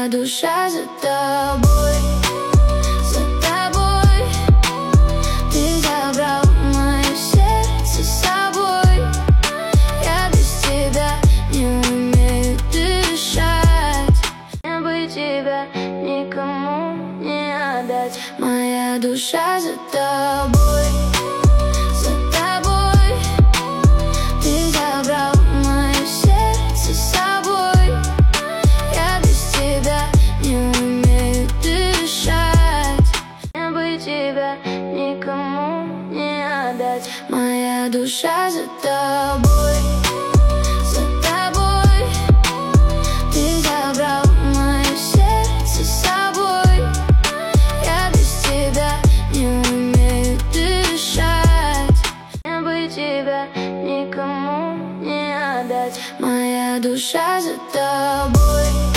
Моя душа за тобой, за тобой. Ты забрал мое сердце с собой. Я без тебя не умею дышать. Мне бы тебя никому не отдать. Моя душа за тобой, за тобой. Ты забрал мое сердце с собой. Я без тебя не умею дышать. Мне бы тебя никому не отдать. Моя душа за тобой, за тобой. Ты забрал мое сердце с собой. Я без тебя не умею дышать. Мне бы тебя никому не отдать. Моя душа за тобой.